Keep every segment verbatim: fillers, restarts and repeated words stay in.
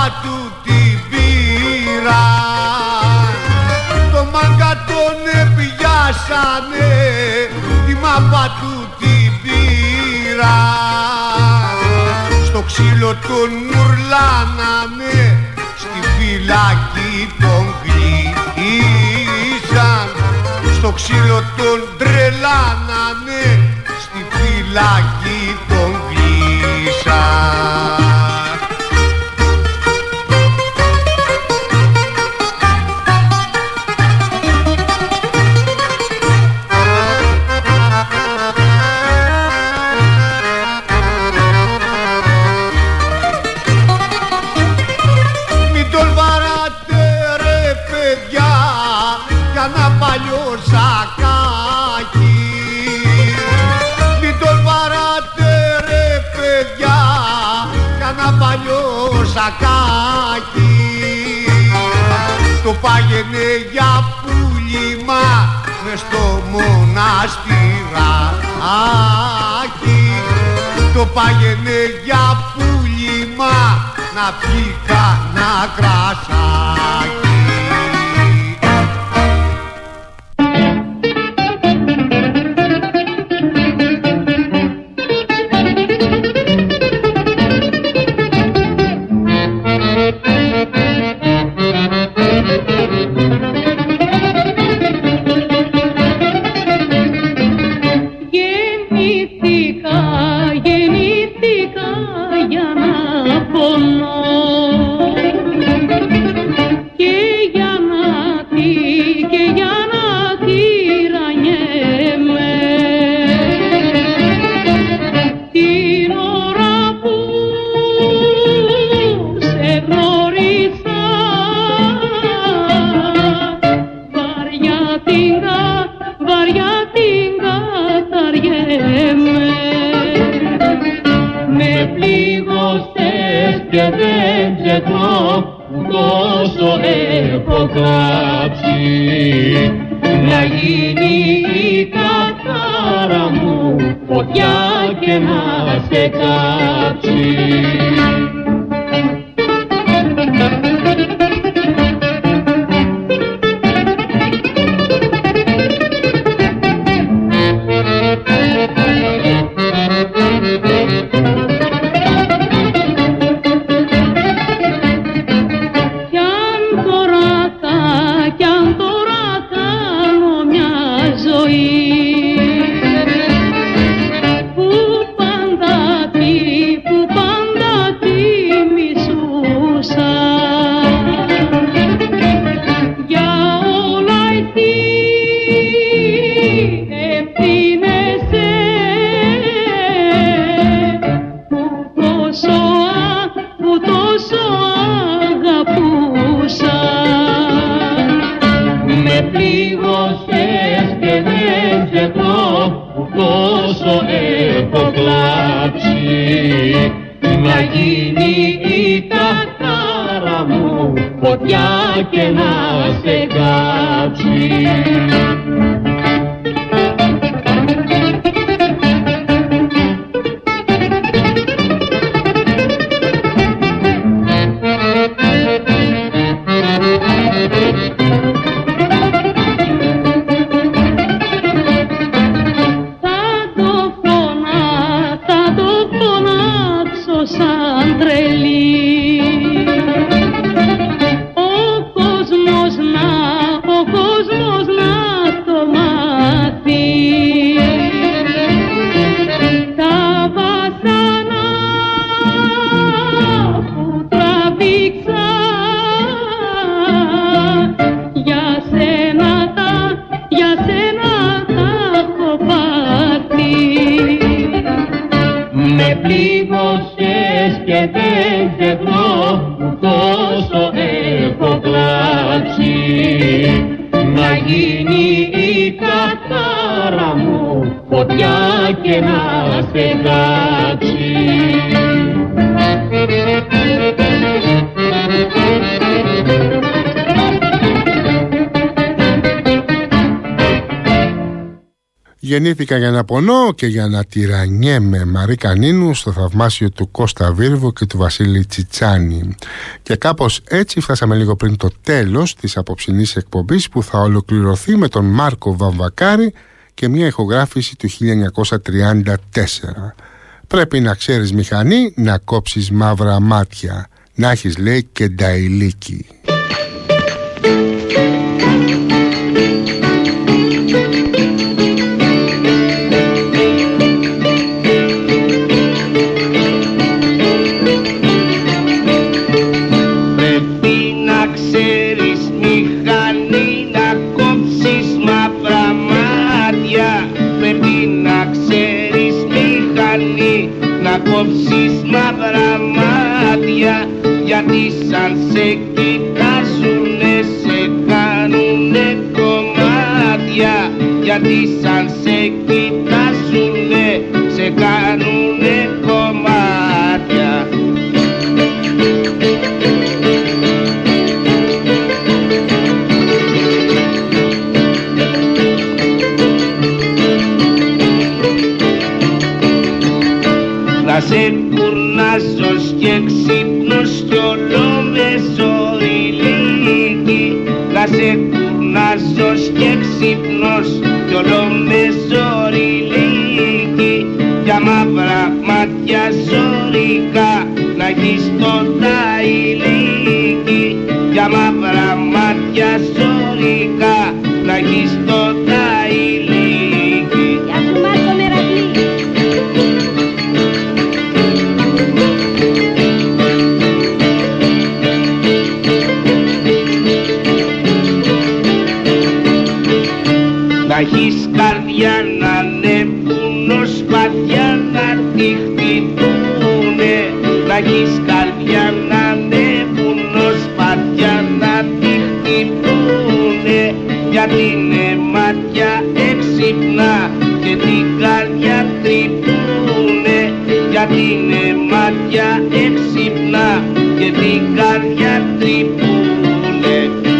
του την πήρα, το μάγκα τον επιιάσανε, τη μάπα του την πήρα, στο ξύλο τον ουρλάνανε, στη φυλακή τον κλείσαν, στο ξύλο τον τρελάνανε, στη φυλακή τον κλείσαν. Σακάκι, το πάγαινε για πουλήμα μες στο μοναστηράκι, το πάγαινε για πουλήμα να πιει κανένα κρασάκι. Να γίνει η καθάρα μου φωτιά και να σε κάψει. Γεννήθηκα για να πονώ και για να τυραννιέμαι. Μαρίκα Νίνου στο θαυμάσιο του Κώστα Βίρβου και του Βασίλη Τσιτσάνη. Και κάπως έτσι φτάσαμε λίγο πριν το τέλος της απόψινής εκπομπής, που θα ολοκληρωθεί με τον Μάρκο Βαμβακάρη και μια ηχογράφηση του χίλια εννιακόσια τριάντα τέσσερα. Πρέπει να ξέρεις μηχανή, να κόψεις μαύρα μάτια, να έχεις, λέει, και νταϊλίκι. Κόψεις μαύρα μάτια, γιατί σαν σε κοιτάζουνε σε κάνουνε κομμάτια, γιατί σαν σε κοιτάζουνε σε κάνουνε κομμάτια. Να σε κουρνάζω και ξύπνος κι όλο με ζωριλίκι. Να σε κουρνάζω και ξύπνος κι όλο με ζωριλίκι. Για μαύρα μάτια ζωρικά να έχεις το ταϊλίκι. Για μαύρα μάτια ζωρικά να έχεις το ταϊλίκι. Γεια σου Μάρκο Μερακλή. Να έχεις καρδιά να ανέβουν ως σπαθιά να τη χτυπούνε. Να έχεις καρδιά να ανέβουν ως σπαθιά να τη χτυπούνε. Γιατί είναι μάτια έξυπνα και την καρδιά τρυπούνε. Γιατί είναι μάτια έξυπνα και την καρδιά τρυπούνε.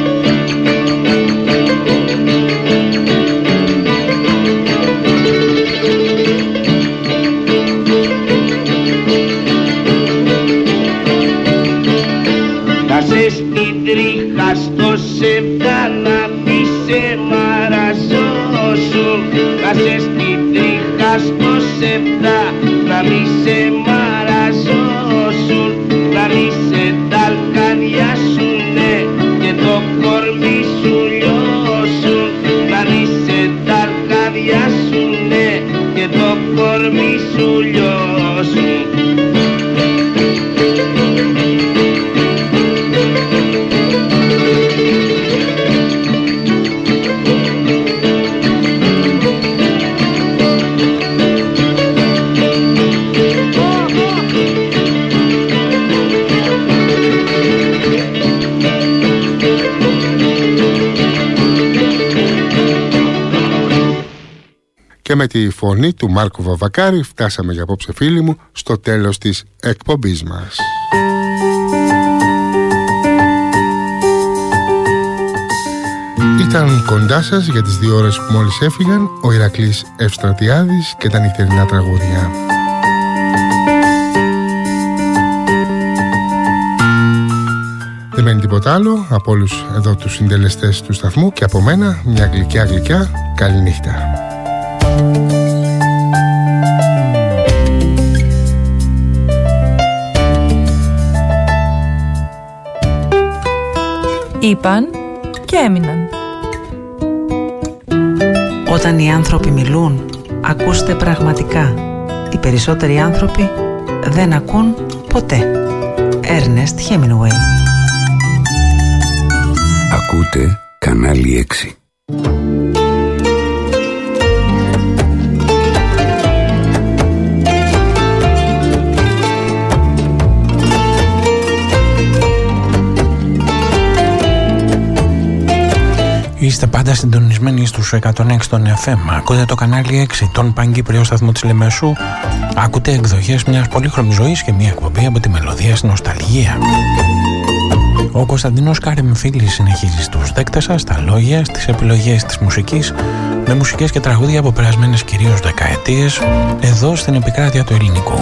Να σε στην τρίχα στο σεβδά να μη σε μαραζώσουν. Να σε στην τρίχα στο σεβδά να μη σε μαραζώσουν. Να μη σε ταλκαριάσουνε και το κορμί σου λιώσουν. Να μη σε ταλκαριάσουνε και το κορμί σου λιώσουν. Και με τη φωνή του Μάρκου Βαμβακάρη φτάσαμε για απόψε, φίλοι μου, στο τέλος της εκπομπής μας. Ήταν κοντά σας για τις δύο ώρες που μόλις έφυγαν ο Ηρακλής Ευστρατιάδης και τα νυχτερινά τραγούδια. Δεν μένει τίποτα άλλο από όλους εδώ τους συντελεστές του σταθμού και από μένα μια γλυκιά γλυκιά καληνύχτα. Είπαν και έμειναν. Όταν οι άνθρωποι μιλούν, ακούστε πραγματικά. Οι περισσότεροι άνθρωποι δεν ακούν ποτέ. Έρνεστ Χέμινγκουέι. Ακούτε κανάλι έξι. Είστε πάντα συντονισμένοι στους εκατόν έξι των εφ εμ. Ακούτε το κανάλι έξι, τον Παγκύπριο σταθμό της Λεμεσού. Ακούτε εκδοχές μιας πολύχρωμης ζωής και μια εκπομπή από τη μελωδία στην νοσταλγία. Ο Κωνσταντίνος Καρεμφίλης συνεχίζει στους δέκτες σας, στα λόγια, στις επιλογές της μουσικής, με μουσικές και τραγούδια από περασμένες κυρίως δεκαετίες εδώ στην επικράτεια του ελληνικού.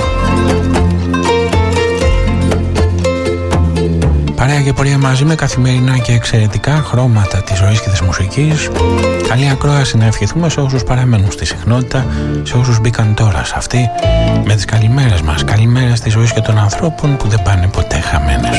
Παρέα και πορεία μαζί με καθημερινά και εξαιρετικά χρώματα της ζωής και της μουσικής. Καλή ακρόαση να ευχηθούμε σε όσους παραμένουν στη συχνότητα, σε όσους μπήκαν τώρα σε αυτή, με τις καλημέρες μας, καλημέρες της ζωής και των ανθρώπων που δεν πάνε ποτέ χαμένες.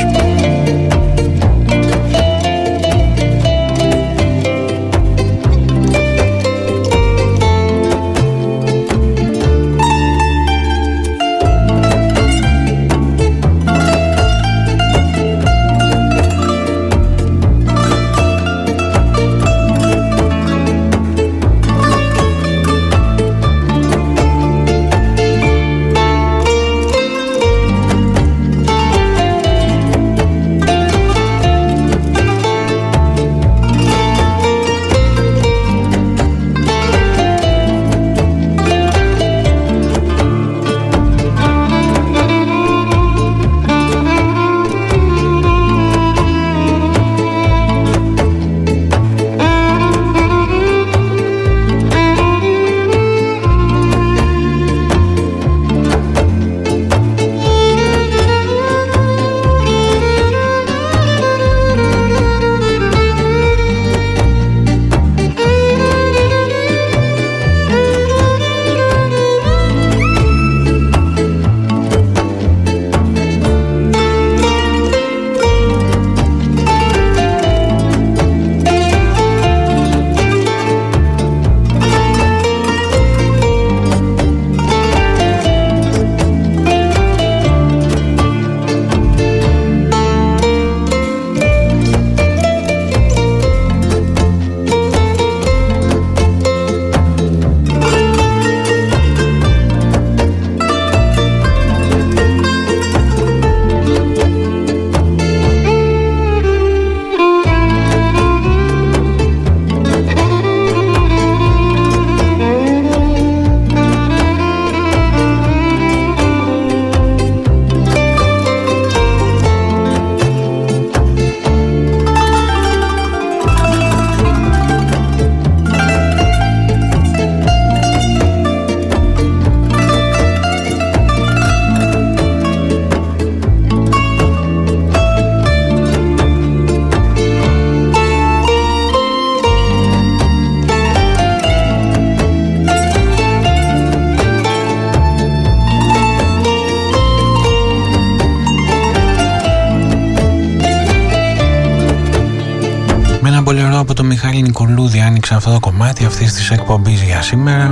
Από τον Μιχάλη Νικολούδη άνοιξα αυτό το κομμάτι αυτής της εκπομπής για σήμερα.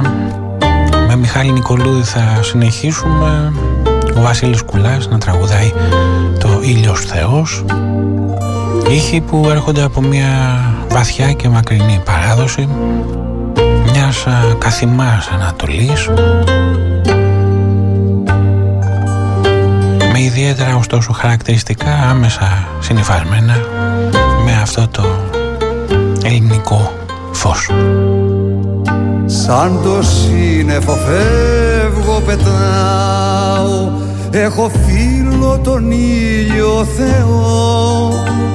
Με Μιχάλη Νικολούδη θα συνεχίσουμε. Ο Βασίλης Κουλάς να τραγουδάει το «Ήλιος Θεός». Ήχοι που έρχονται από μια βαθιά και μακρινή παράδοση μιας καθημάς Ανατολής, με ιδιαίτερα ωστόσο χαρακτηριστικά άμεσα συνυφασμένα με αυτό το ελληνικό φως. Σαν το σύννεφο φεύγω, πετάω, έχω φίλο τον ήλιο Θεό.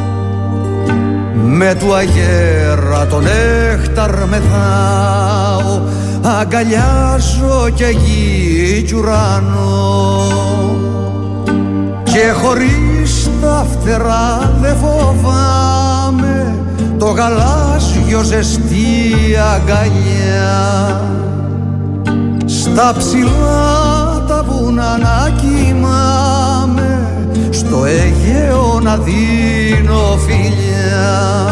Με του αγέρα τον νέχταρ μεθάω, αγκαλιάζω και γη κι ουρανό. Και χωρίς τα φτερά δε φοβάμαι το γαλάζιο ζεστή αγκαλιά. Στα ψηλά τα βουνά να κοιμάμαι, στο Αιγαίο να δίνω φιλιά.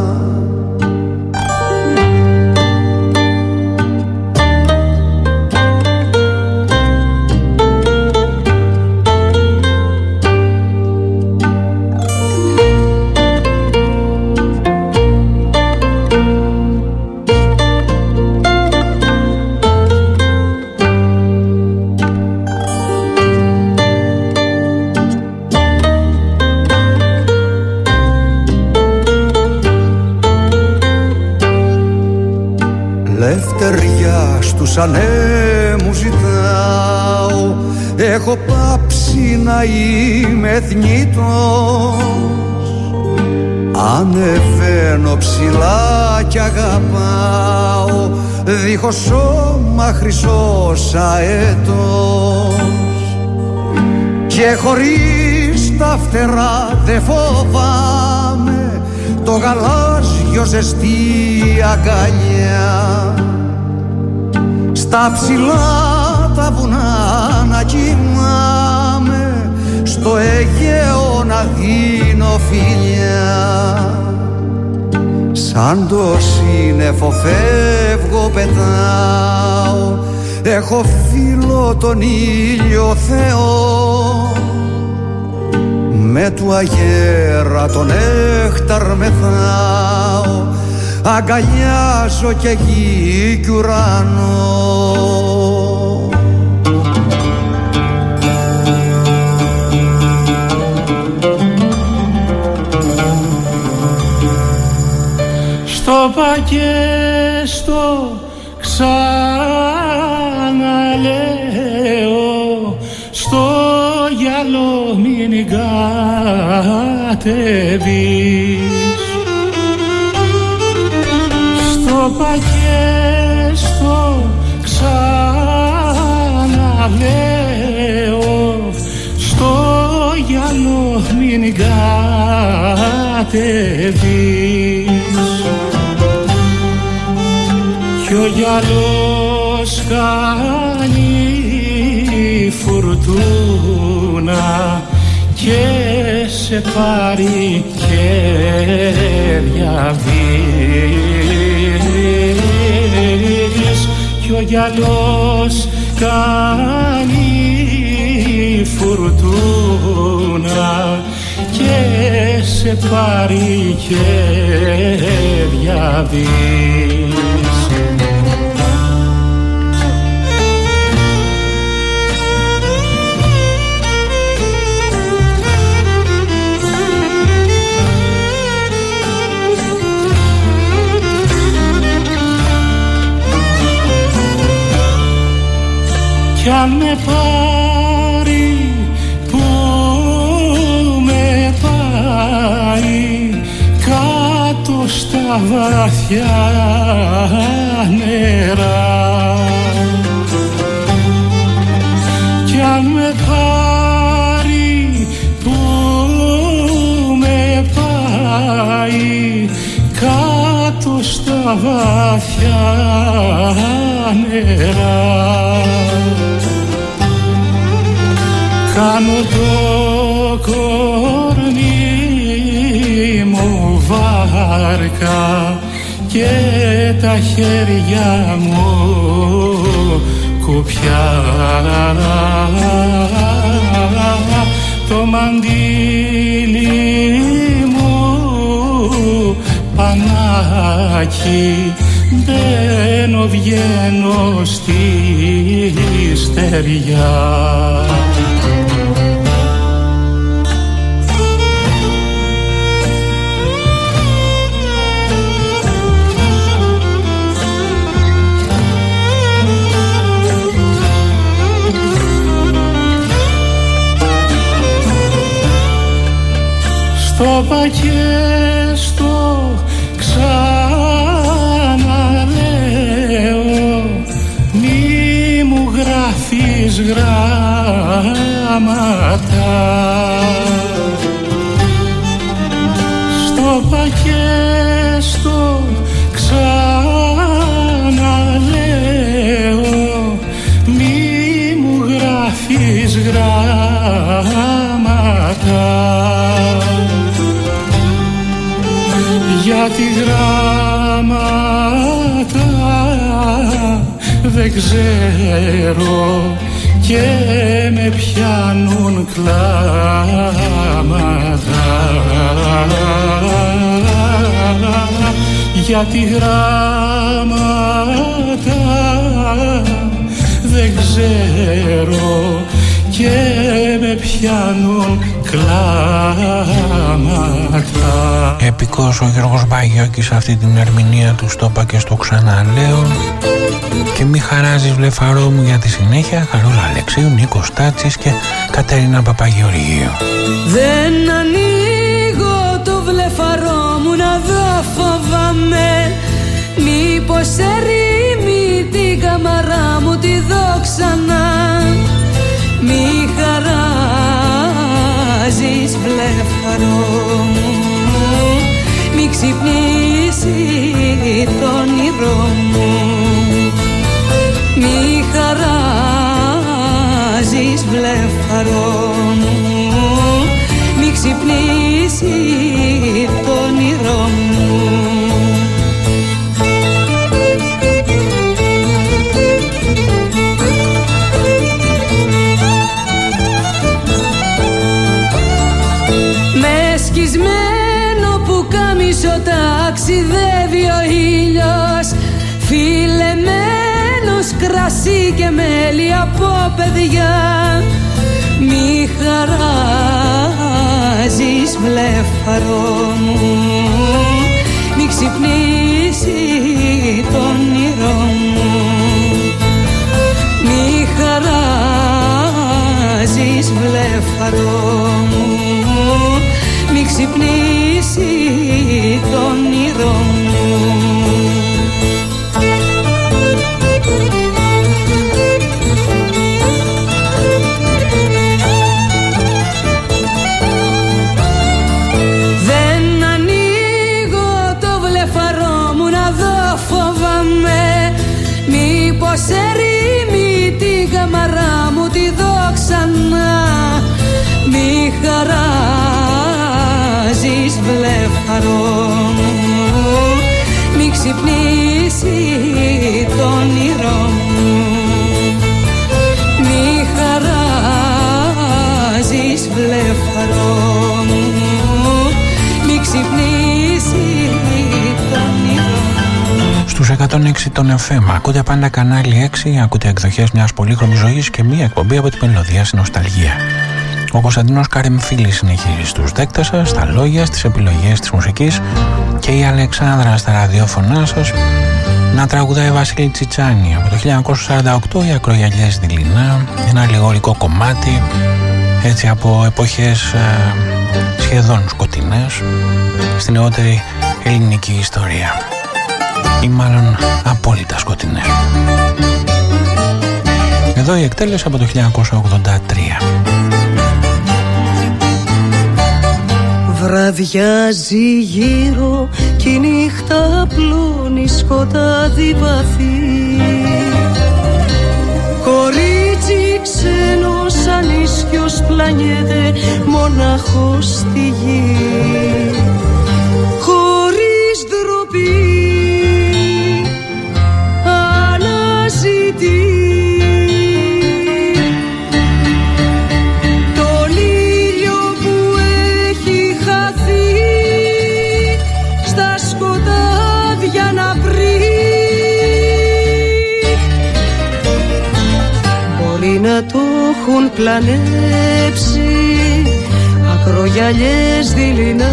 Λευτεριά στους ανέμους ζητάω, έχω πάψει να είμαι θνητός. Ανεβαίνω παίρνω ψηλά κι αγαπάω, δίχως σώμα χρυσός αέτος. Και χωρίς τα φτερά δε φοβάμαι το γαλάζιο ζεστή αγκαλιά. Στα ψηλά τα βουνά να κοιμάμαι, στο Αιγαίο να δίνω φιλιά. Σαν το σύννεφο φεύγω πετάω, έχω φίλο τον ήλιο Θεό. Με του αγέρα τον νέχταρ μεθάω, αγκαλιάζω και γη κι ουρανό. Στο πακέστο ξαναλέω, στο γυαλό μην κατεβείς. Στο πακέστο ξαναλέω, στο γυαλό μην κατεβείς. Κι ο γυαλός κάνει φουρτούνα και σε πάρει και διαβείς. Κι ο γυαλός κάνει φουρτούνα και σε πάρει και διαβείς. Κι αν με πάρει που με πάει κάτω στα βαθιά νερά, κι αν με πάρει που με πάει κάτω στα βαθιά νερά, κάνω το κορμί μου βάρκα και τα χέρια μου κουπιά. Το μαντίλι μου πανάκι, μπαίνω βγαίνω στη στεριά. Στο πακέστο ξαναλέω, μη μου γράφεις γράμματα. Στο πακέστο ξαναλέω, μη μου γράφεις γράμματα. Γιατί γράμματα δεν ξέρω και με πιάνουν κλάματα. Γιατί γράμματα δεν ξέρω και με πιάνουν κλάματα. Επικός ο Γιώργος Μπαγιώκης αυτή την ερμηνεία του στο είπα και στο ξαναλέω. Και μη χαράζεις βλεφαρό μου για τη συνέχεια. Χαρόλα Αλεξίου, Νίκος Τάτσης και Κατερίνα Παπαγεωργίου. Δεν ανοίγω το βλεφαρό μου να δω Μήπως ερήμη την καμαρά μου τη δω ξανά. Μη χαράζεις βλέφαρο μου, μη ξυπνήσει το όνειρό μου. Μη χαράζεις βλέφαρο μου, μη ξυπνήσει το όνειρό μου. Ταξιδεύει ο ήλιος, φιλεμένος κρασί και μέλι από παιδιά. Μη χαράζεις βλέφαρο μου, μη ξυπνήσει το όνειρό μου. Μη χαράζεις βλέφαρο μου, μη ξυπνήσει το όνειρό μου. Δεν ανοίγω το βλεφαρό μου να δω, φοβάμαι μήπως ερήμη την καμαρά μου τη δω ξανά. Μη χαράζεις βλέφαρο μου, μη ξυπνήσει το όνειρό μου. Μη χαράζεις βλέφαρο μου, μη ξυπνήσει το όνειρό μου. Στους εκατόν έξι των εφ εμ ακούτε πάντα κανάλι έξι, ακούτε εκδοχές μιας πολύχρωμης ζωής και μία εκπομπή από τη μελωδία στη νοσταλγία. Ο Κωνσταντίνος Καρεμφίλης συνεχίζει στους δέκτες σας, στα λόγια, στις επιλογές της μουσικής και η Αλεξάνδρα στα ραδιόφωνά σας να τραγουδάει Βασίλη Τσιτσάνη. Από το χίλια εννιακόσια σαράντα οκτώ οι Ακρογιαλιές δειλινά, ένα λιγορικό κομμάτι έτσι από εποχές ε, σχεδόν σκοτεινές στην νεότερη ελληνική ιστορία ή μάλλον απόλυτα σκοτεινές. Εδώ η εκτέλεση από το χίλια εννιακόσια ογδόντα τρία. Βραδιάζει γύρω κι η νύχτα πλώνει σκοτάδι βαθύ. Κορίτσι ξένο σαν ίσιος πλανιέται μονάχος στη γη. Χωρίς ντροπή αναζητεί να το έχουν πλανέψει ακρογιαλιές δειλινά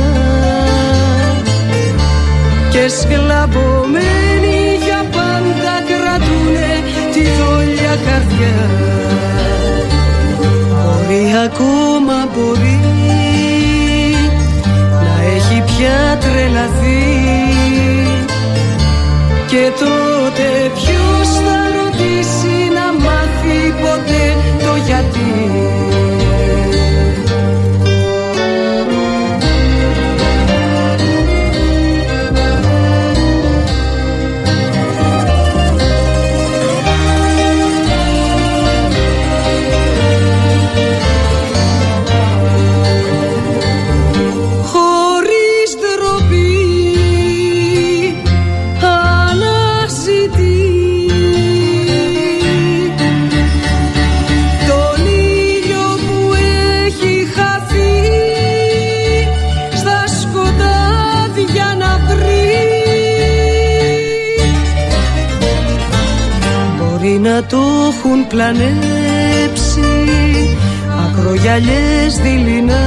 και σκλαβωμένοι για πάντα κρατούνε τη δόλια καρδιά. Μπορεί ακόμα μπορεί να έχει πια τρελαθεί και τότε ποιος θα ρωτήσει να μάθει ποτέ το γιατί. Να το έχουν πλανέψει ακρογιαλιές δειλινά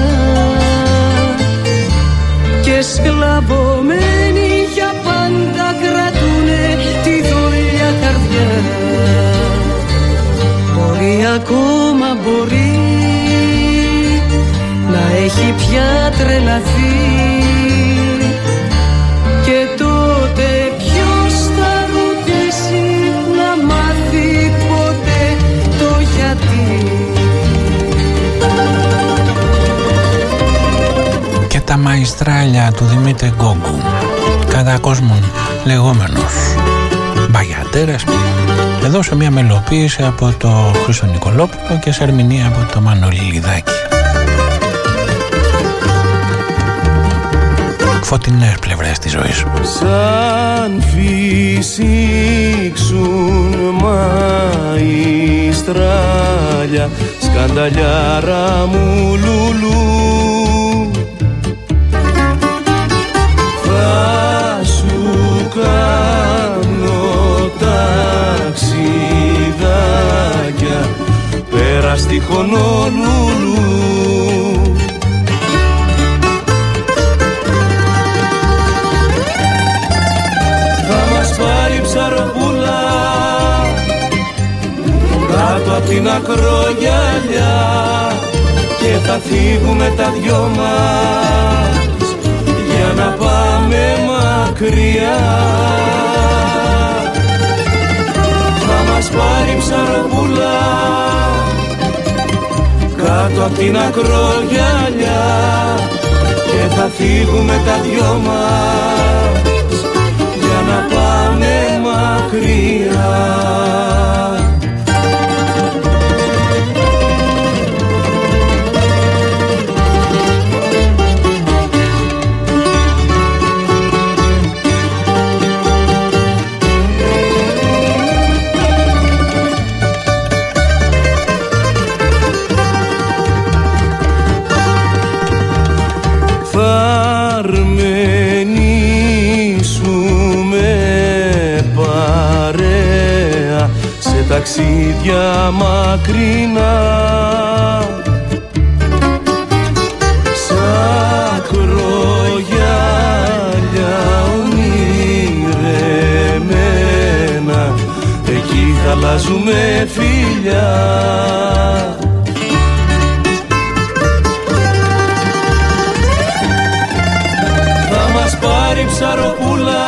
και σκλαβωμένοι για πάντα κρατούνε τη δόλια καρδιά. Μπορεί ακόμα μπορεί να έχει πια τρελαθεί και τότε ποιος θα ρωτήσει μαϊστράλια του Δημήτρη Γκόγκου, κατά κόσμον λεγόμενος Μπαγιατέρας, εδώ σε μια μελοποίηση από το Χρήστο Νικολόπουλο και σε ερμηνεία από το Μανώλη Λιδάκη. Φωτεινές πλευρές της ζωής. Σαν φυσήξουν μαϊστράλια, σκανταλιάρα μου λουλού, θα σου κάνω ταξιδάκια πέρα στη Χονολουλού. Ψαροπούλα κάτω απ' την ακρογιαλιά και θα φύγουμε τα δυο μας για να πάμε μακριά. Θα μας πάρει ψαροπούλα κάτω απ' την ακρογιαλιά και θα φύγουμε τα δυο μας για να πάμε μακριά. Ταξίδια μακρινά, σαν κρογιάλια ονειρεμένα, εκεί θα αλλάζουμε φιλιά. Θα μας πάρει ψαροπούλα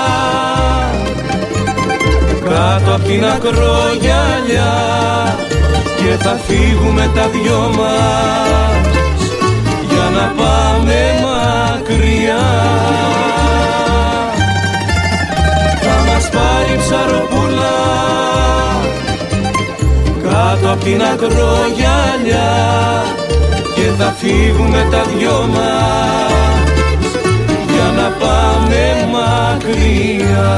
κάτω απ' την ακρογιαλιά και θα φύγουμε τα δυο μας για να πάμε μακριά. Θα μας πάρει ψαροπούλα κάτω απ' την ακρογιαλιά και θα φύγουμε τα δυο μας για να πάμε μακριά.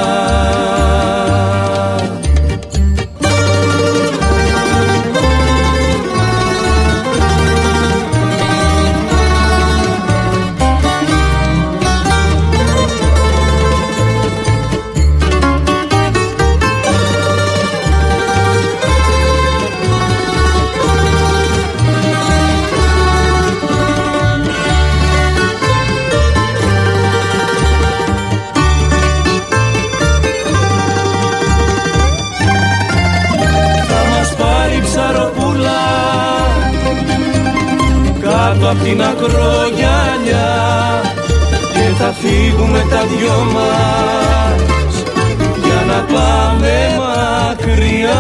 Κάτω απ' την ακρογιαλιά και θα φύγουμε τα δυο μας για να πάμε μακριά.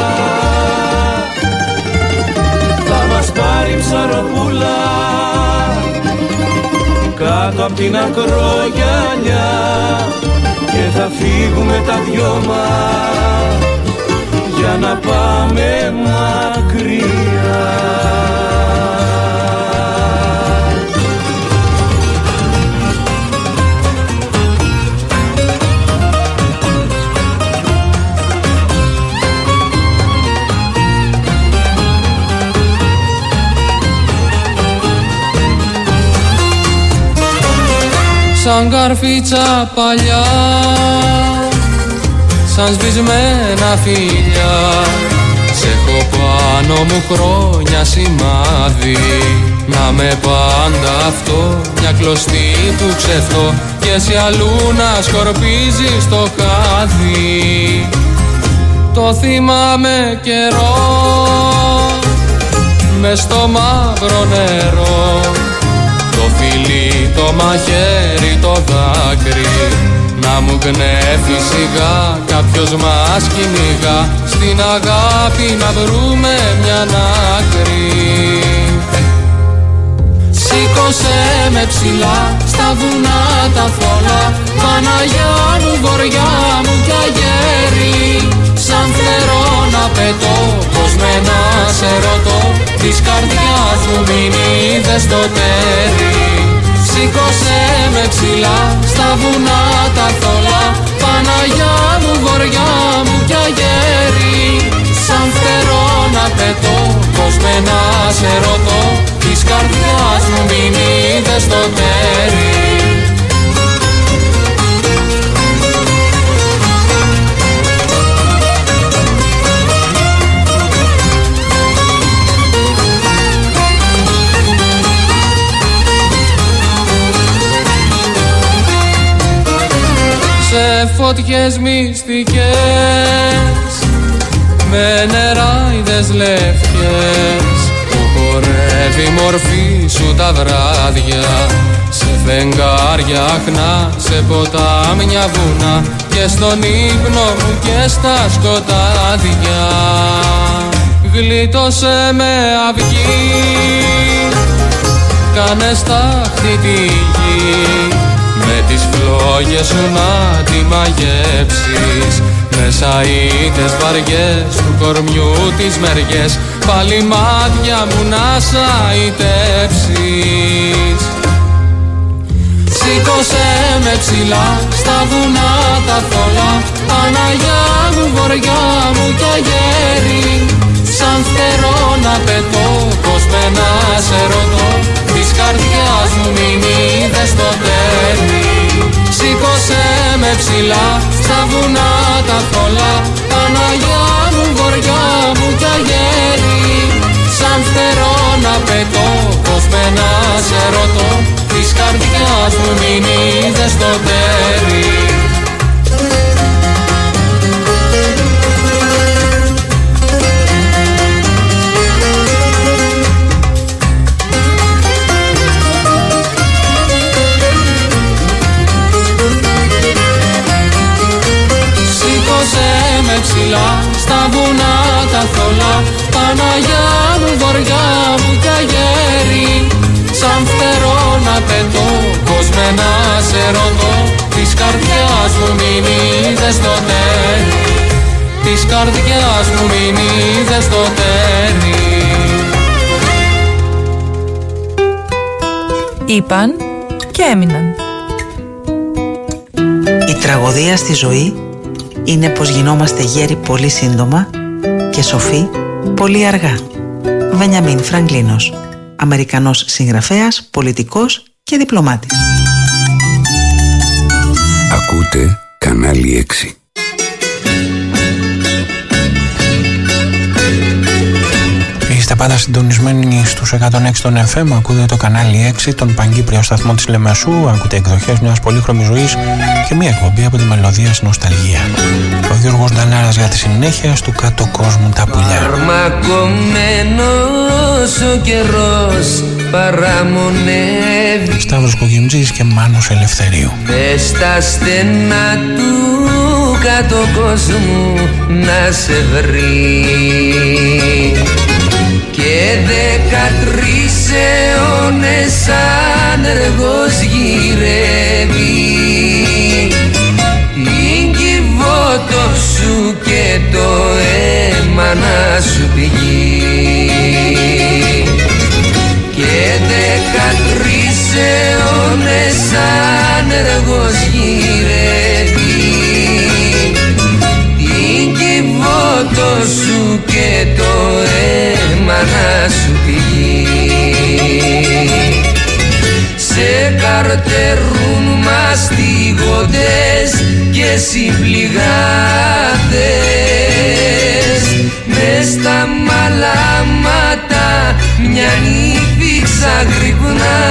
Θα μας πάρει ψαροπούλα κάτω απ' την ακρογιαλιά και θα φύγουμε τα δυο μας για να πάμε μακριά. Σαν καρφίτσα παλιά, σαν σβησμένα φιλιά, σ' έχω πάνω μου χρόνια σημάδι. Να με πάντα αυτό, μια κλωστή του ξεφτώ και εσύ αλλού να σκορπίζεις το χάδι. Το θυμάμαι καιρό, μες στο μαύρο νερό, το φιλί, το μαχαίρι, το δάκρυ, να μου γνέφει σιγά, κάποιος μας κυνηγά, στην αγάπη να βρούμε μια άκρη. Σήκωσέ με ψηλά στα βουνά τα θόλα, Παναγιά μου, βοριά μου κι αγέρι. Σαν φτερό να πετώ, πως με να σε ρωτώ, της καρδιάς μου μην είδες το τέρι. Σήκωσέ με ψηλά στα βουνά τα θόλα, Παναγιά μου, βοριά μου κι αγέρι. Σαν φτερό να πετώ, πως με να σε ρωτώ, της καρδιάς μου μην είδες το τέρι. Σε φωτιές μυστικές, με νεράιδες λευκές, που χορεύει η μορφή σου τα βράδια, σε φεγγάρια αχνά, σε ποτάμια βουνά, και στον ύπνο μου και στα σκοτάδια. Γλίτωσε με αυγή, κάνε στάχτη τη γη, με τις φλόγες σου να τη μαγέψεις, με σαΐτες βαριές του κορμιού τις μεριές, πάλι μάτια μου να σαΐτεψεις. Σήκωσέ με ψηλά στα βουνά τα θόλα, Παναγιά μου, βοριά μου κι αγέρι. Σαν φτερό να πετώ, πως με να σε ρωτώ, της καρδιάς μου μην είδες το τέρι. Σήκωσέ με ψηλά στα βουνά τα θόλα, Παναγιά μου, βοριά μου κι αγέρι. Σαν φτερό να πετώ, πως με να σε ρωτώ, της καρδιάς μου μην είδες το τέρι. Ψηλά στα βουνά τα θόλα, Παναγιά μου, βοριά μου κι αγέρι. Σαν φτερό να πετώ, πως με να σε ρωτώ, της καρδιάς μου μην είδες το τέρι. Της καρδιάς μου μην είδες το τέρι. Είπαν και έμειναν. Η τραγωδία στη ζωή είναι πως γινόμαστε γέροι πολύ σύντομα και σοφοί πολύ αργά. Βενιαμίν Φραγκλίνος, Αμερικανός συγγραφέας, πολιτικός και διπλωμάτης. Ακούτε κανάλι έξι. Είστε πάντα συντονισμένοι στους εκατόν έξι των εφ εμ, ακούτε το κανάλι έξι, τον παγκύπριο σταθμό της Λεμεσού, ακούτε εκδοχές μιας πολύχρωμης ζωής και μια εκπομπή από τη μελωδία στην νοσταλγία. Ο Γιώργος Ντανάρας για τη συνέχεια του κάτω κόσμου τα πουλιά. Αρμακωμένος ο καιρός παραμονεύει, Σταύρος Κοκκιμτζής και Μάνος Ελευθερίου. μες στα στενά του κάτω κόσμου να σε βρει. Και δεκατρείς αιώνες άνεργος γυρεύει, την κυβότο σου και το αίμα να σου πηγεί. Και δεκατρείς αιώνες άνεργος γυρεύει, την κυβότο σου και το αίμα να σου πηγεί. Σε καρτερούν μαστιγωτές και συμπληγάδες, μες στα μαλάματα μια νύφη ξαγρυπνά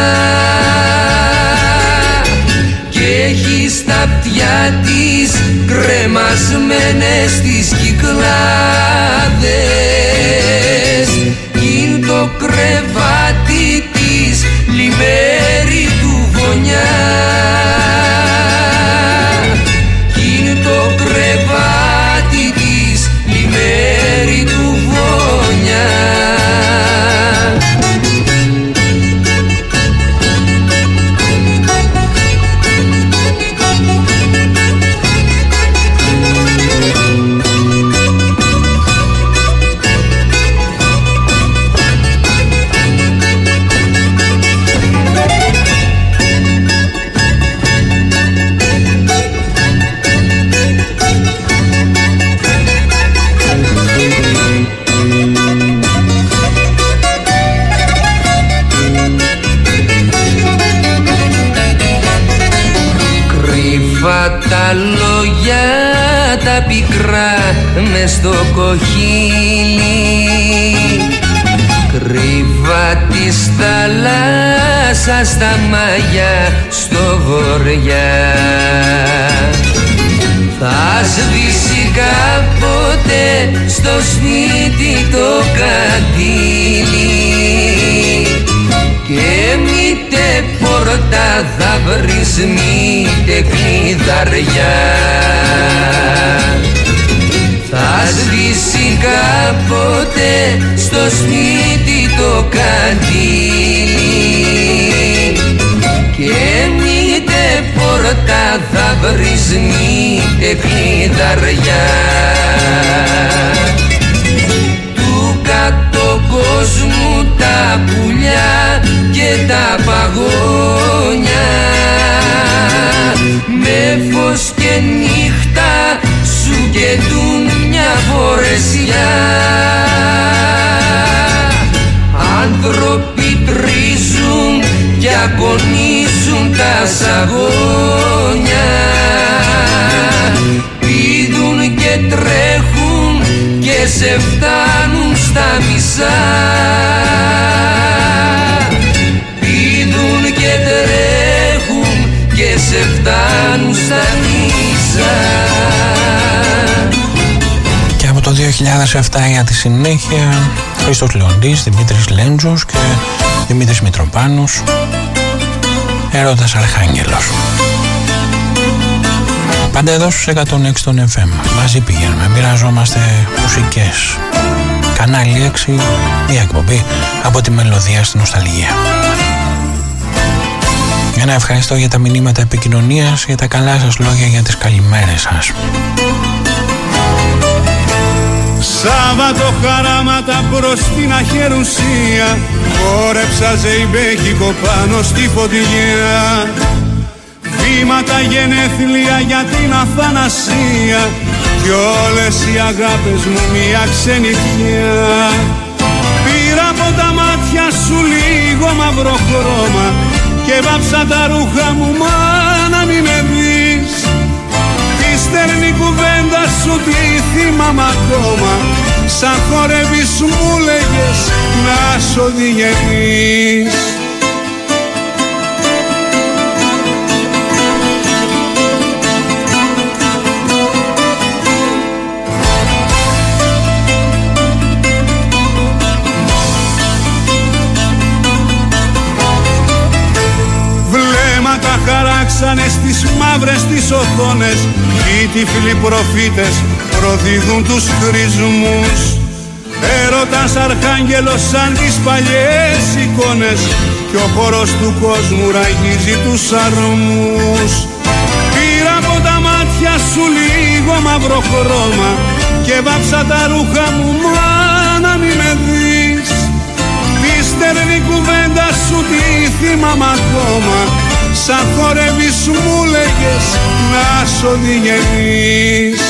και έχει στα αυτιά της κρεμασμένες τις κυκλάδες, κι είναι το κρεβάτι της λιμέρι του βονιά, κι είναι το κρεβάτι της λιμέρι του βονιά. τα λόγια τα πικρά μες στο κοχύλι, κρύβα της θάλασσας στα μάγια στο βοριά. Θα σβήσει κάποτε στο σπίτι το καντήλι και μήτε πόρτα θα βρεις μήτε κλειδαριά. Θα σβήσει κάποτε στο σπίτι το καντήλι και μήτε πόρτα θα βρεις μήτε κλειδαριά. Του κάτω κόσμου τα πουλιά και τα παγόνια με φως και νύχτα σου καιτούν μια φορεσιά. Άνθρωποι τρίζουν κι αγωνίζουν τα σαγόνια, πηδούν και τρέχουν και σε φτάνουν στα μισά. Πηδούν και τρέχουν και σε φτάνουν στα μισά. Και από το δύο χιλιάδες επτά για τη συνέχεια Χρήστος Λεοντής, Δημήτρης Λέντζος και Δημήτρης Μητροπάνος, Έρωτας Αρχάγγελος. Πάντα εδώ στους εκατόν έξι των εφ εμ. Μαζί πηγαίνουμε, μοιραζόμαστε μουσικές. Κανάλι έξι, μια εκπομπή από τη μελωδία στην νοσταλγία. Ένα ευχαριστώ για τα μηνύματα επικοινωνίας, για τα καλά σας λόγια, για τις καλημέρες σας. Σάββατο χαράματα προς την αχερουσία, χόρεψα ζεϊμπέκικο πάνω στη φωτιά. Βήματα γενέθλια για την αθανασία κι όλες οι αγάπες μου μια ξενιτιά. Πήρα από τα μάτια σου λίγο μαύρο χρώμα και βάψα τα ρούχα μου, μα να μην με δεις. Τη στερνή κουβέντα σου τη θυμάμαι ακόμα, σαν χορεύεις μου λέγες να σ' οδηγείς. Χαράξανε στις μαύρες τις οθόνες, οι τυφλοί προφήτες προδίδουν τους χρησμούς. Έρωτας αρχάγγελος σαν τις παλιές εικόνες κι ο χορός του κόσμου ραγίζει τους αρμούς. Πήρα από τα μάτια σου λίγο μαύρο χρώμα και βάψα τα ρούχα μου, μα να μην με δεις. Τη στερνή κουβέντα σου τη θυμάμαι ακόμα, σαν χορεύεις μου λέγες να σ' οδηγείς.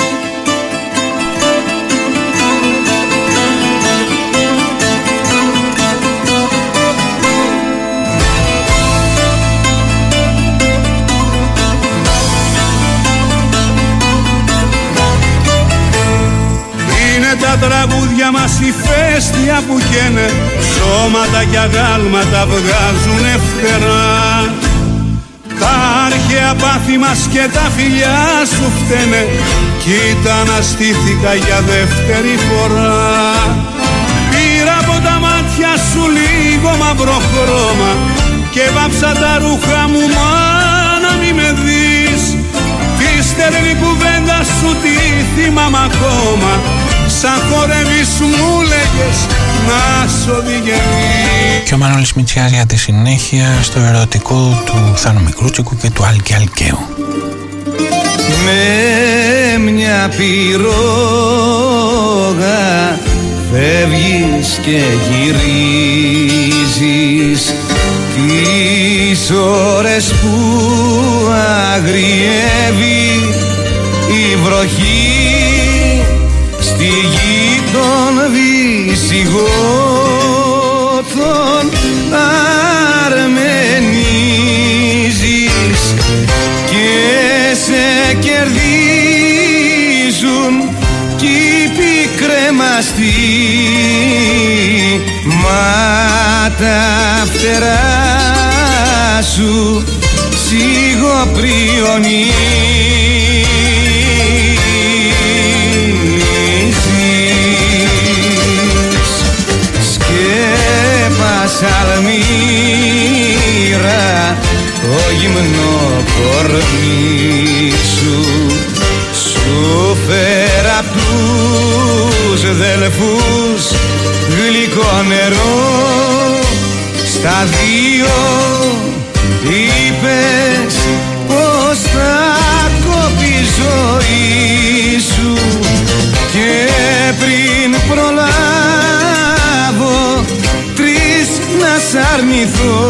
Είναι τα τραγούδια μας η φέστια που καίνε, σώματα κι αγάλματα βγάζουνε φτερά. Τα αρχαία πάθη μας και τα φιλιά σου φταίνε, κοίτα να στήθηκα για δεύτερη φορά. Πήρα από τα μάτια σου λίγο μαύρο χρώμα και βάψα τα ρούχα μου, μα να μην με δεις. Τη στερνή κουβέντα σου τη θυμάμαι ακόμα, σαν χορεύεις μου λέγες να σ' οδηγείς. Και ο Μανώλης Μητσιάς για τη συνέχεια στο ερωτικό του Θάνου Μικρούτσικου και του Άλκη Αλκαίου. Με μια πυρόγα φεύγεις και γυρίζεις, τις ώρες που αγριεύει η βροχή στη γη των Βυσιγότων αρμενίζεις και σε τα φτερά σου σιγοπριονίζεις. Σκέπασα αλμύρα το γυμνό κορμί σου, σου φέρα απ' τους δελφούς γλυκό νερό. Στα δύο είπες πως θα κόπει η ζωή σου και πριν προλάβω τρεις να σ' αρνηθώ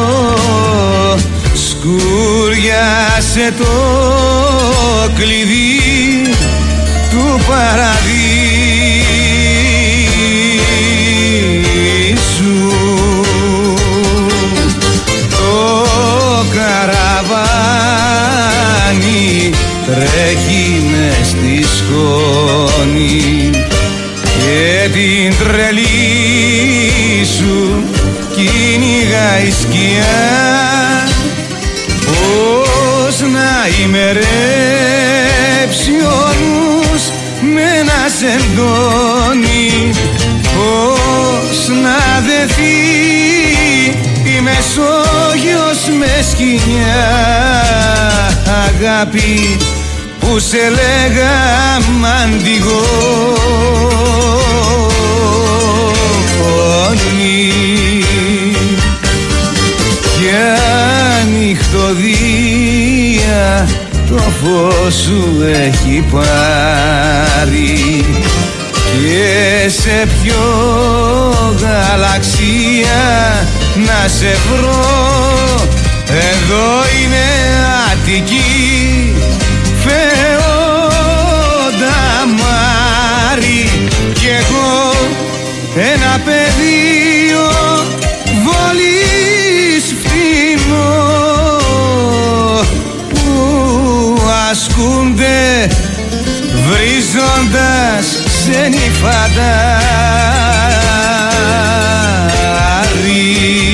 σκούριασε το κλειδί του παραδείσου. Το καραβάνι τρέχει μες στη σκόνη και την τρελή σου κυνηγάει σκιά. Πώς να ημερέψει ο νους με να σε εντώνει, πώς να δεθεί η Μεσόγειος με σκηνιά. Αγάπη που σε λέγα μαντιγόνη για νυχτωδία το φως σου έχει πάρει και σε ποιο γαλαξία να σε βρω. Εδώ είναι Αττική, Φεόντα Μάρη κι εγώ ένα πεδίο βόλης φτηνό που ασκούνται βρίζοντας σε νυφαντάρι.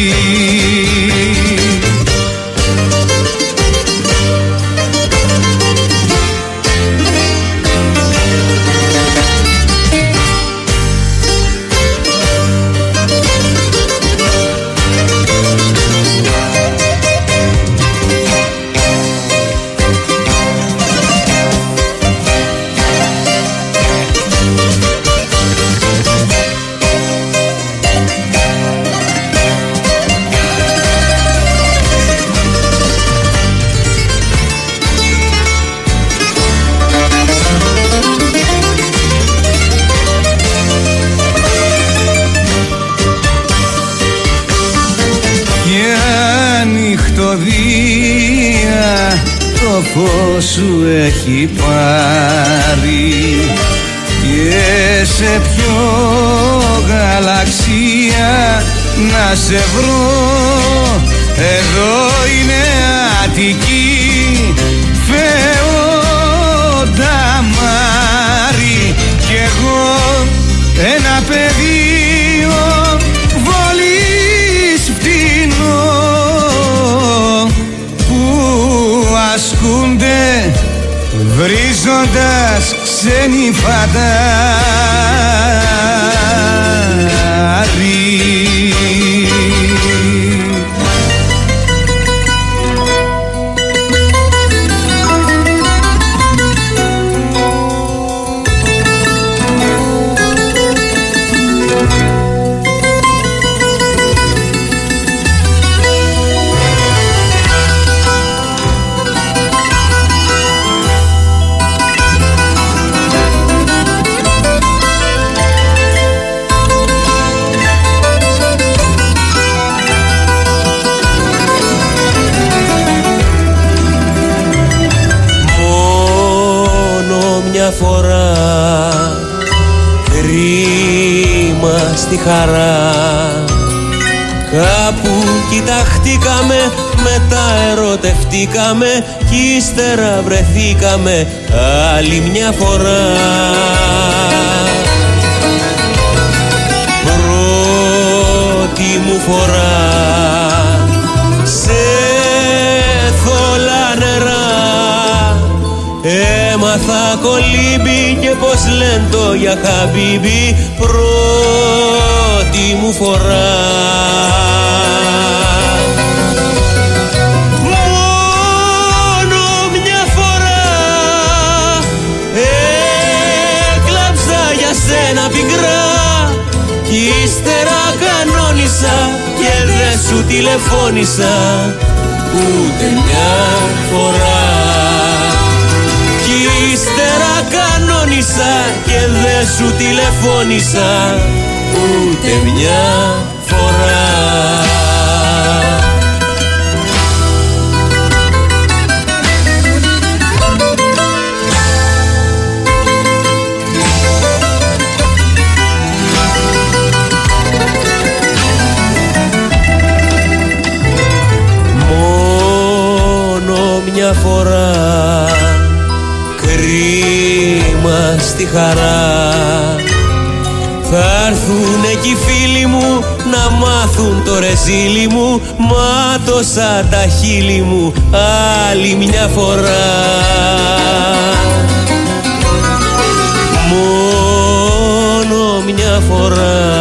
Το φως σου έχει πάρει και σε ποιο γαλαξία να σε βρω. Εδώ είναι Αττική, Φεόντα Μάρη κι εγώ ένα πεδίο βόλης φτηνό που ασκούνται βρίζοντας ξένοι φαντάρι. Φορά κρίμα στη χαρά, κάπου κοιταχτήκαμε, μετά ερωτευτήκαμε κι ύστερα βρεθήκαμε άλλη μια φορά. Πρώτη μου φορά σε θολά νερά. Έμαθα κολύμπι και πως λένε το για χαμπίμπι πρώτη μου φορά. Μόνο μια φορά έκλαψα για σένα πικρά κι ύστερα κανόνισα και δεν σου τηλεφώνησα ούτε μια φορά. Κι ύστερα κανόνισα και δεν σου τηλεφώνησα ούτε μια φορά. Μια φορά κρίμα στη χαρά θα έρθουν εκεί οι φίλοι μου να μάθουν το ρεζίλι μου, μάτωσα τα χείλη μου άλλη μια φορά. Μόνο μια φορά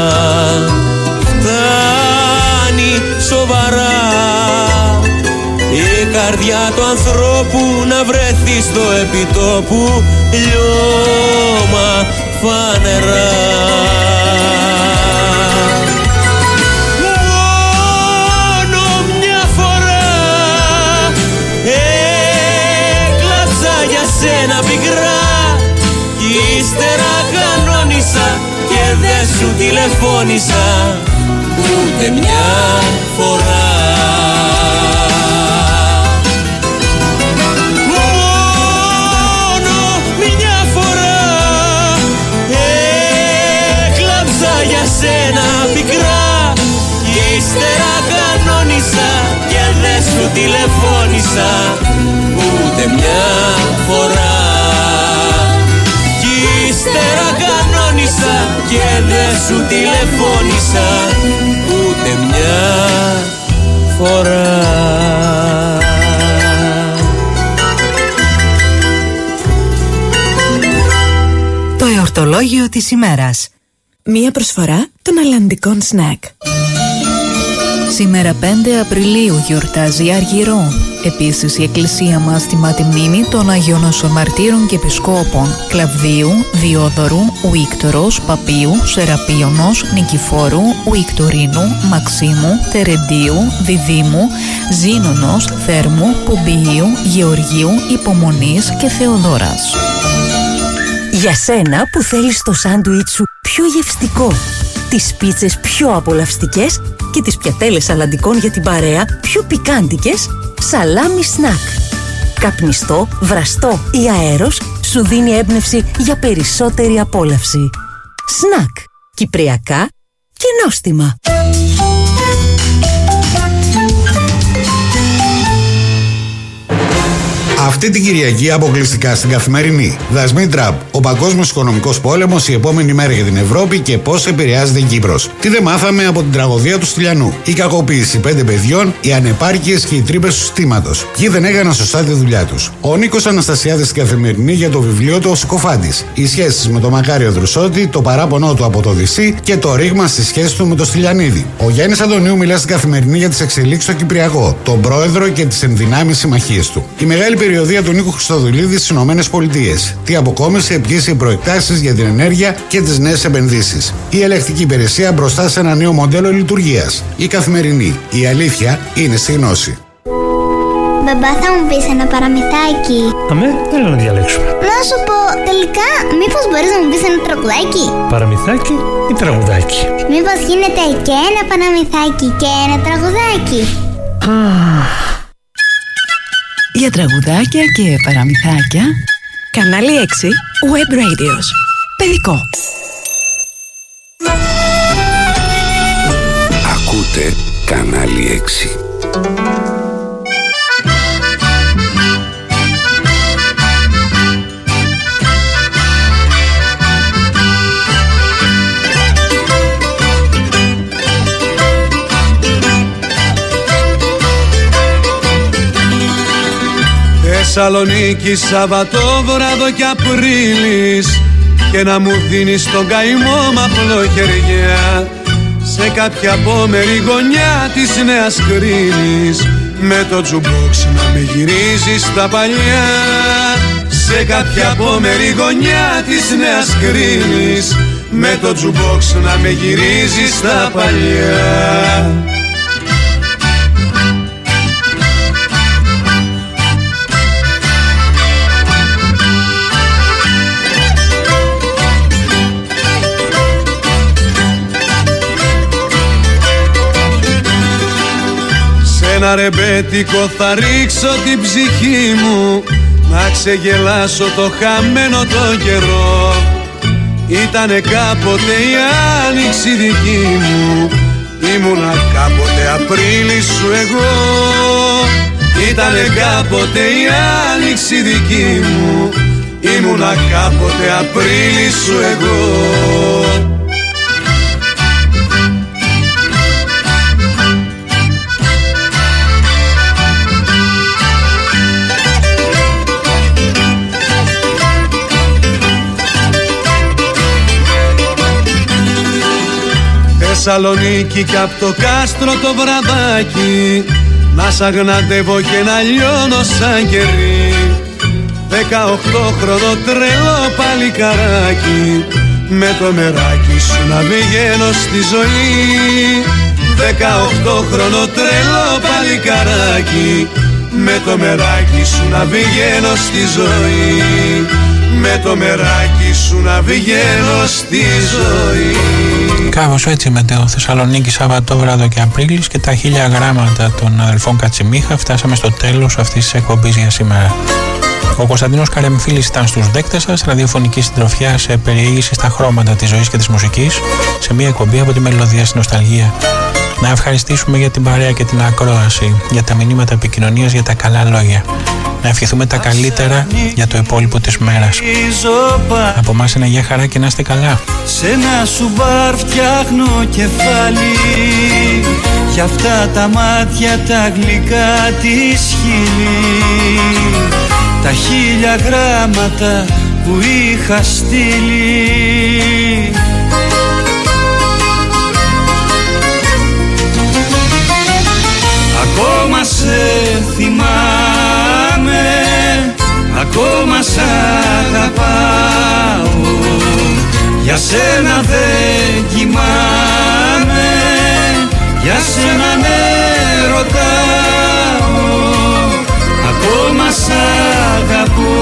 φτάνει σοβαρά η καρδιά του ανθρώπου να βρεθεί στο επιτόπου λιώμα φανερά. Μόνο μια φορά έκλαψα για σένα πικρά κι ύστερα κανόνισα και δεν σου τηλεφώνησα ούτε μια φορά. Ύστερα κανόνισα και δεν σου τηλεφώνησα ούτε μια φορά. Κι ύστερα κανόνισα και δεν σου τηλεφώνησα ούτε μια φορά. Το εορτολόγιο της ημέρας. Μία προσφορά των αλλαντικών σνακ. Σήμερα πέντε Απριλίου γιορτάζει η Αργυρό. Επίσης η Εκκλησία μας τιμά τη μνήμη των Αγίων Όσων Μαρτύρων και Επισκόπων Κλαβδίου, Διόδωρου, Ουίκτορος, Παπίου, Σεραπίωνος, Νικηφόρου, Ουικτορίνου, Μαξίμου, Τερεντίου, Διδήμου, Ζήνωνος, Θέρμου, Πομπιίου, Γεωργίου, Υπομονής και Θεοδόρας. Για σένα που θέλεις το σάντουιτς σου πιο γευστικό, τις πίτσες πιο απολαυστικές και τις πιατέλες αλαντικών για την παρέα πιο πικάντικες, Σαλάμι Σνακ. Καπνιστό, βραστό ή αέρος σου δίνει έμπνευση για περισσότερη απόλαυση. Σνακ. Κυπριακά και νόστιμα. Αυτή την Κυριακή αποκλειστικά στην Καθημερινή. Δασμοί Τραμπ. Ο παγκόσμιος οικονομικός πόλεμος, η επόμενη μέρα για την Ευρώπη και πώς επηρεάζεται η Κύπρος. Τι δεν μάθαμε από την τραγωδία του Στυλιανού. Η κακοποίηση πέντε παιδιών, οι ανεπάρκειες και οι τρύπες του συστήματος. Ποιοι δεν έκαναν σωστά τη δουλειά τους. Ο Νίκος Αναστασιάδης στην Καθημερινή για το βιβλίο του Ο Συκοφάντης. Οι σχέσεις με το Μακάριο Δρουσότη, το παράπονό του από το Δυσί και το ρήγμα στη σχέση του με το Στυλιανίδη. Ο Γιάννης Αντωνίου μιλά στην Καθημερινή για τις εξελίξεις στο Κυπριακό, τον πρόεδρο και τις ενδυνάμεις συμμαχίες του. Η μεγάλη περιοδία του Νίκου Χριστοδουλίδη στις ΗΠΑ. Τι αποκόμισε, ποιες οι προεκτάσεις για την ενέργεια και τις νέες επενδύσεις. Η ελεκτική υπηρεσία μπροστά σε ένα νέο μοντέλο λειτουργίας. Η Καθημερινή. Η αλήθεια είναι στη γνώση. Μπαμπά, θα μου πεις ένα παραμυθάκι? Αμέ, έλα να διαλέξουμε. Να σου πω, τελικά, μήπως μπορείς να μου πεις ένα τραγουδάκι? Παραμυθάκι ή τραγουδάκι? Μήπως γίνεται και ένα παραμυθάκι και ένα τραγουδάκι? Για τραγουδάκια και παραμυθάκια, κανάλι έξι Web Radios. Παιδικό. Ακούτε κανάλι έξι. Θεσσαλονίκη Σαββατόβραδο κι Απρίλης, και να μου δίνεις τον καημό μ' απλοχεριά σε κάποια απόμερη γωνιά της Νέας Κρίνης, με το τζουμπόξ να με γυρίζεις στα παλιά. Σε κάποια απόμερη γωνιά της Νέας Κρίνης, με το τζουμπόξ να με γυρίζεις στα παλιά. Ένα ρεμπέτικο θα ρίξω την ψυχή μου, να ξεγελάσω το χαμένο το καιρό. Ήτανε κάποτε η άνοιξη δική μου, ήμουνα κάποτε Απρίλη σου εγώ. Ήτανε κάποτε η άνοιξη δική μου, ήμουνα κάποτε Απρίλη σου εγώ. Θεσσαλονίκη κι απ' το κάστρο το βραδάκι, να σ' αγναντεύω και να λιώνω σαν κερί. Δεκαοχτώχρονο τρελό παλικαράκι, με το μεράκι σου να βγαίνω στη ζωή. Δεκαοχτώχρονο τρελό παλικαράκι, με το μεράκι σου να βγαίνω στη ζωή. Με το μεράκι σου να βγαίνω στη ζωή. Κάπως έτσι με το Θεσσαλονίκη Σαββατόβραδο και Απρίλης και τα χίλια γράμματα των αδελφών Κατσιμίχα φτάσαμε στο τέλος αυτής της εκπομπής για σήμερα. Ο Κωνσταντίνος Καρεμφίλης ήταν στους δέκτες σας, ραδιοφωνική συντροφιά σε περιήγηση στα χρώματα της ζωής και της μουσικής, σε μια εκπομπή από τη μελωδία στη νοσταλγία. Να ευχαριστήσουμε για την παρέα και την ακρόαση, για τα μηνύματα επικοινωνίας, για τα καλά λόγια. Να ευχηθούμε τα καλύτερα για το υπόλοιπο της μέρας. Από εμάς ένα γεια χαρά και να είστε καλά. Σε ένα σου μπαρ φτιάχνω κεφάλι, για αυτά τα μάτια τα γλυκά της χείλη, τα χίλια γράμματα που είχα στείλει. Ακόμα σε θυμάμαι, ακόμα σ' αγαπάω, για σένα δεν κοιμάμαι, για σένα ναι ρωτάω, ακόμα σ' αγαπώ.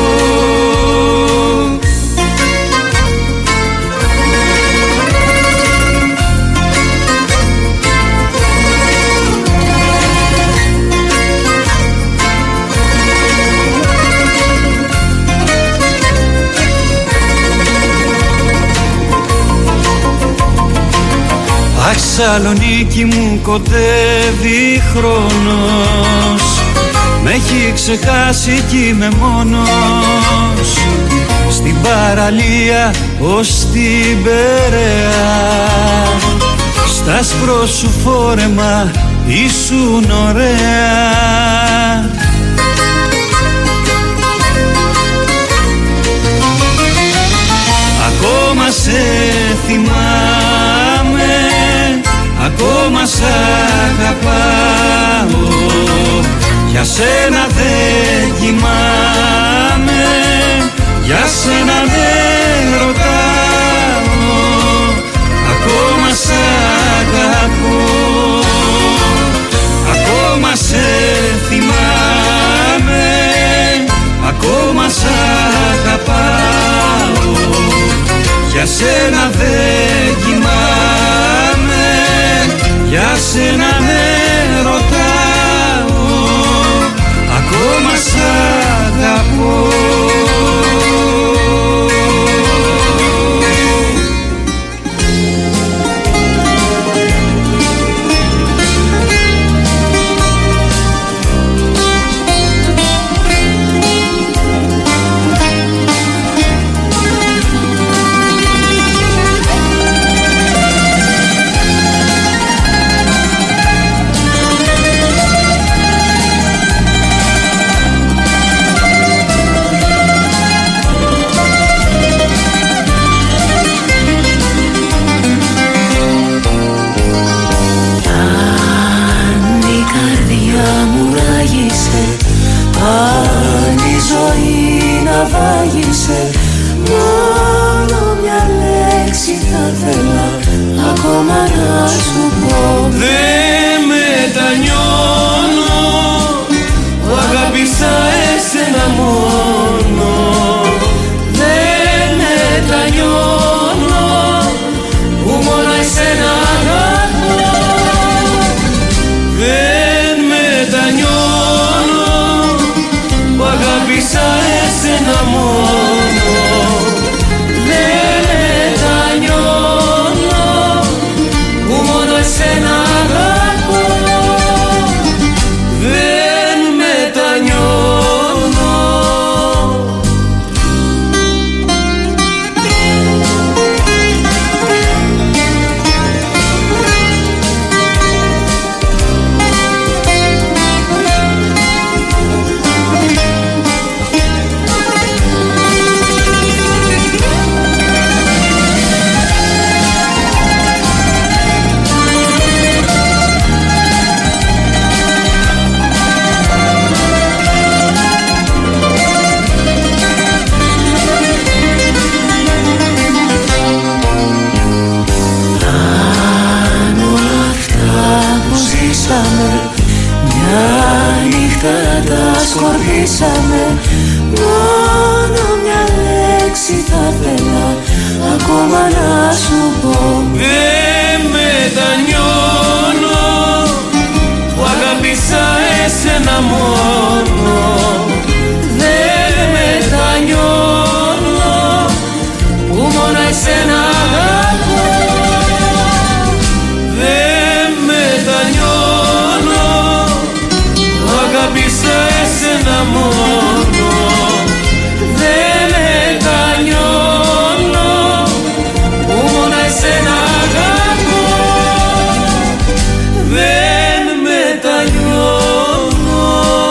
Αχ, Σαλονίκη μου κοντεύει χρόνος, μ' έχει ξεχάσει κι είμαι μόνος, στην παραλία ως την Περαία, στα άσπρο σου φόρεμα ήσουν ωραία. Ακόμα σε θυμάμαι, ακόμα σ' αγαπάω, για σένα δεν κοιμάμαι, για σένα δεν ρωτάω, ακόμα σ' αγαπώ. Ακόμα σε θυμάμαι, ακόμα σ' αγαπάω, για σένα δεν κοιμάμαι, για σένα με ρωτάω, ακόμα σ' αγαπώ. βάγισε. Μόνο μια λέξη θα θέλα ακόμα να σου πω. Δεν μετανιώνω που αγάπησα εσένα μόνο. Δεν μετανιώνω που μόνο εσένα αγαπώ. Δεν μετανιώνω που αγάπησα εσένα μόνο. Δεν μετανιώνω που μόνο εσένα αγαπώ. Δεν μετανιώνω. Μια νύχτα τα σκορπίσαμε. Μόνο μια λέξη θα θέλα ακόμα να σου πω. Δεν μετανιώνω που αγάπησα εσένα μόνο. Δεν μετανιώνω που μόνο εσένα αγαπώ. Δεν μετανιώνω που αγάπησα εσένα μόνο. Δεν μετανιώνω που μόνο εσένα αγαπώ. Δεν μετανιώνω.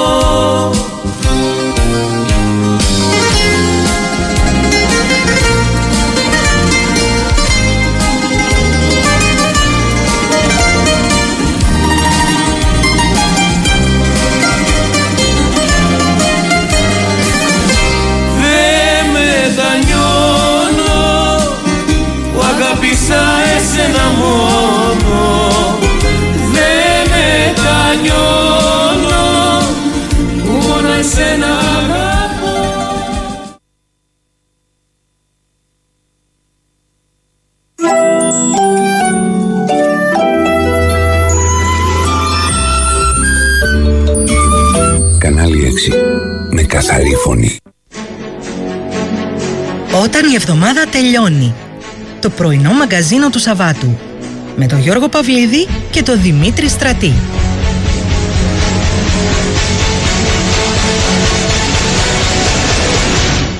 Αγάπησα εσένα μόνο. Δεν μετανιώνω που μόνο εσένα αγαπώ. Κανάλι έξι. Με καθαρή φωνή. Όταν η εβδομάδα τελειώνει. Το πρωινό μαγκαζίνο του Σαββάτου με τον Γιώργο Παυλίδη και τον Δημήτρη Στρατή.